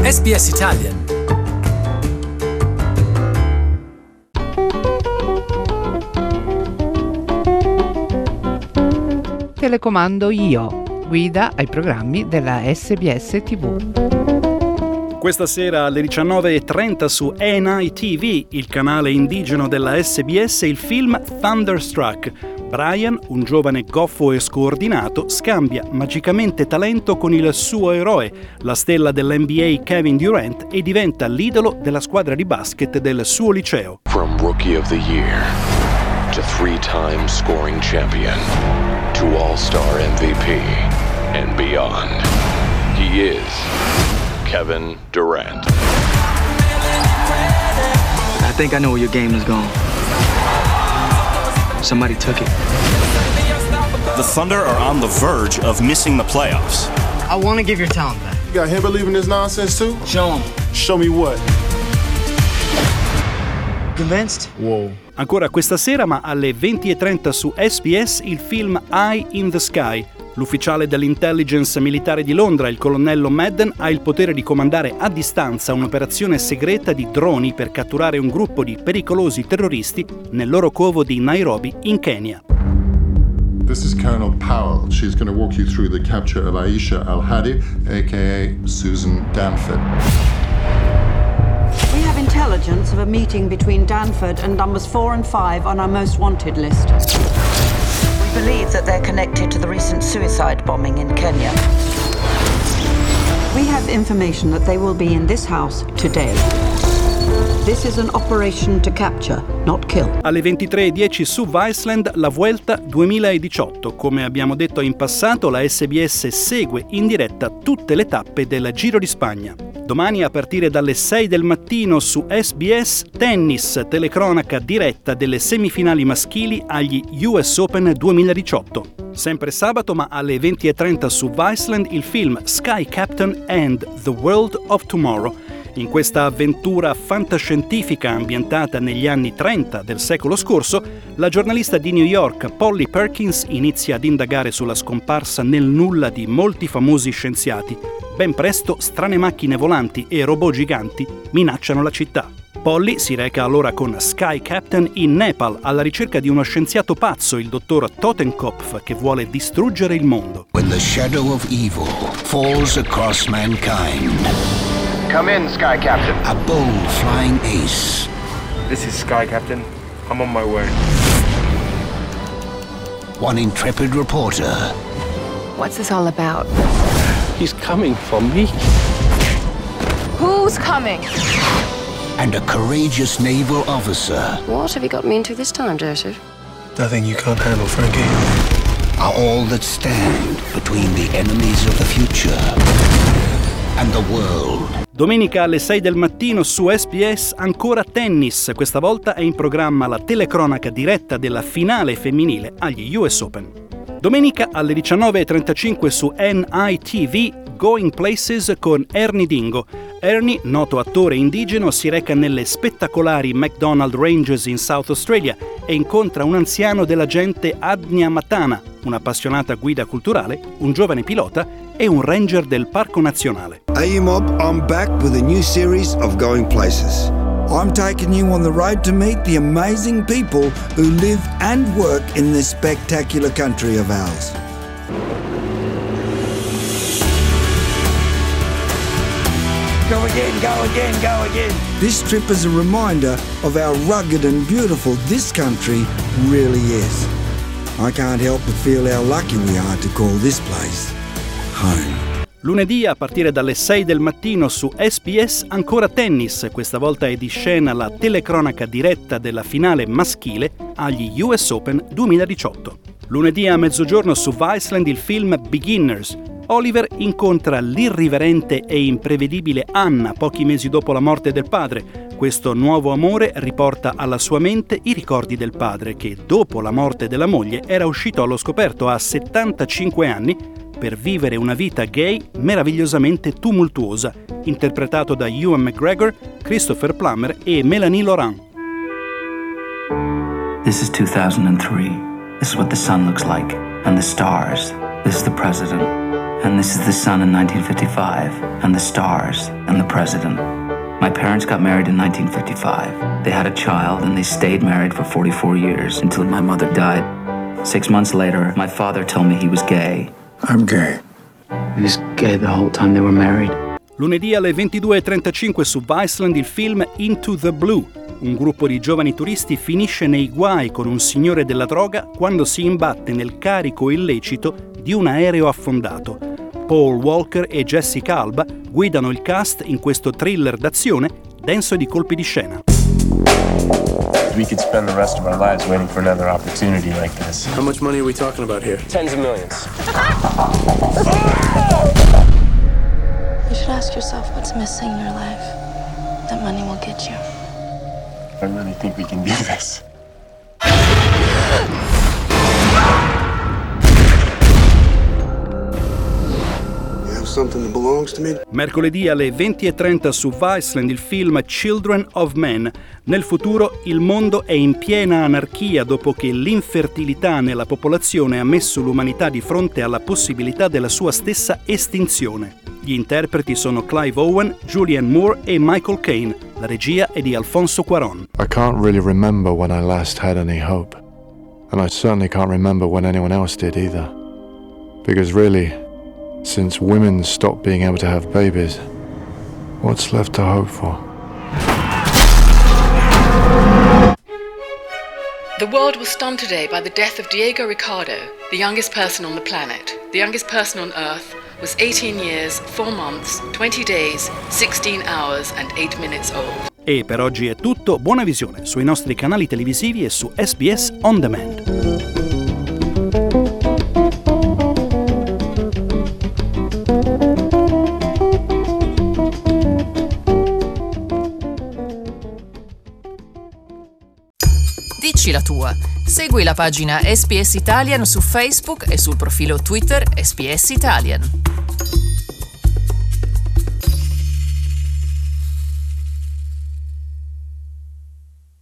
SBS Italian. Telecomando io, guida ai programmi della SBS TV. Questa sera alle 19:30 su NITV, il canale indigeno della SBS, il film Thunderstruck. Brian, un giovane goffo e scordinato, scambia magicamente talento con il suo eroe, la stella dell'NBA Kevin Durant, e diventa l'idolo della squadra di basket del suo liceo. From Rookie of the Year to three-time scoring champion to All-Star MVP and beyond, he is Kevin Durant. I think I know where your game is going. Somebody took it. The Thunder are on the verge of missing the playoffs. I want to give your talent back. You got him believing this nonsense too? Show him. Show me what? Convinced? Whoa. Ancora questa sera, ma alle 20:30 su SBS, il film Eye in the Sky. L'ufficiale dell'intelligence militare di Londra, il colonnello Madden, ha il potere di comandare a distanza un'operazione segreta di droni per catturare un gruppo di pericolosi terroristi nel loro covo di Nairobi, in Kenya. This is Colonel Powell. She's going to walk you through the capture of Aisha Al-Hadi, aka Susan Danford. We have intelligence of a meeting between Danford and numbers 4 and 5 on our most wanted list. We believe that they're connected to the recent suicide bombing in Kenya. We have information that they will be in this house today. This is an operation to capture, not kill. Alle 23:10 su Viceland, la Vuelta 2018. Come abbiamo detto in passato, la SBS segue in diretta tutte le tappe del Giro di Spagna. Domani a partire dalle 6 del mattino su SBS, tennis, telecronaca diretta delle semifinali maschili agli US Open 2018. Sempre sabato, ma alle 20:30 su Viceland, il film Sky Captain and the World of Tomorrow. In questa avventura fantascientifica ambientata negli anni 30 del secolo scorso, la giornalista di New York Polly Perkins inizia ad indagare sulla scomparsa nel nulla di molti famosi scienziati. Ben presto strane macchine volanti e robot giganti minacciano la città. Polly si reca allora con Sky Captain in Nepal alla ricerca di uno scienziato pazzo, il dottor Totenkopf, che vuole distruggere il mondo. When the shadow of evil falls across mankind. Come in, Sky Captain. A bold flying ace. This is Sky Captain. I'm on my way. One intrepid reporter. What's this all about? He's coming for me. Who's coming? And a courageous naval officer. What have you got me into this time, Joseph? Nothing you can't handle, Frankie. Are all that stand between the enemies of the future and the world. Domenica alle 6 del mattino su SBS ancora tennis. Questa volta è in programma la telecronaca diretta della finale femminile agli US Open. Domenica alle 19:35 su NITV, Going Places con Ernie Dingo. Ernie, noto attore indigeno, si reca nelle spettacolari McDonald Ranges in South Australia e incontra un anziano della gente Adnia Matana, un'appassionata guida culturale, un giovane pilota e un ranger del Parco Nazionale. Hey Mob, I'm back with a new series of Going Places. I'm taking you on the road to meet the amazing people who live and work in this spectacular country of ours. Go again, go again, go again. This trip is a reminder of how rugged and beautiful this country really is. I can't help but feel how lucky we are to call this place home. Lunedì a partire dalle 6 del mattino su SBS ancora tennis, questa volta è di scena la telecronaca diretta della finale maschile agli US Open 2018. Lunedì a mezzogiorno su Viceland il film Beginners. Oliver incontra l'irriverente e imprevedibile Anna pochi mesi dopo la morte del padre. Questo nuovo amore riporta alla sua mente i ricordi del padre che, dopo la morte della moglie, era uscito allo scoperto a 75 anni per vivere una vita gay meravigliosamente tumultuosa, interpretato da Ewan McGregor, Christopher Plummer e Melanie Laurent. This is 2003. This is what the sun looks like, and the stars. This is the president. And this is the sun in 1955, and the stars, and the president. My parents got married in 1955. They had a child, and they stayed married for 44 years until my mother died. 6 months later, my father told me he was gay. I'm gay. He was gay the whole time they were married. Lunedì alle 22:35 su Viceland il film Into the Blue. Un gruppo di giovani turisti finisce nei guai con un signore della droga quando si imbatte nel carico illecito di un aereo affondato. Paul Walker e Jessica Alba guidano il cast in questo thriller d'azione denso di colpi di scena. We could spend the rest of our lives waiting for another opportunity like this. How much money are we talking about here? Tens of millions. You should ask yourself what's missing in your life. That money will get you. I really think we can do this. Something that belongs to me. Mercoledì alle 20:30 su Viceland il film Children of Men. Nel futuro il mondo è in piena anarchia dopo che l'infertilità nella popolazione ha messo l'umanità di fronte alla possibilità della sua stessa estinzione. Gli interpreti sono Clive Owen, Julianne Moore e Michael Caine. La regia è di Alfonso Cuarón. I can't really remember when I last had any hope. And I certainly can't remember when anyone else did either. Because really, since women stopped being able to have babies, what's left to hope for? The world was stunned today by the death of Diego Ricardo, the youngest person on the planet. The youngest person on Earth was 18 years, 4 months, 20 days, 16 hours and 8 minutes old. E per oggi è tutto. Buona visione sui nostri canali televisivi e su SBS On Demand. Dici la tua. Segui la pagina SBS Italian su Facebook e sul profilo Twitter SBS Italian.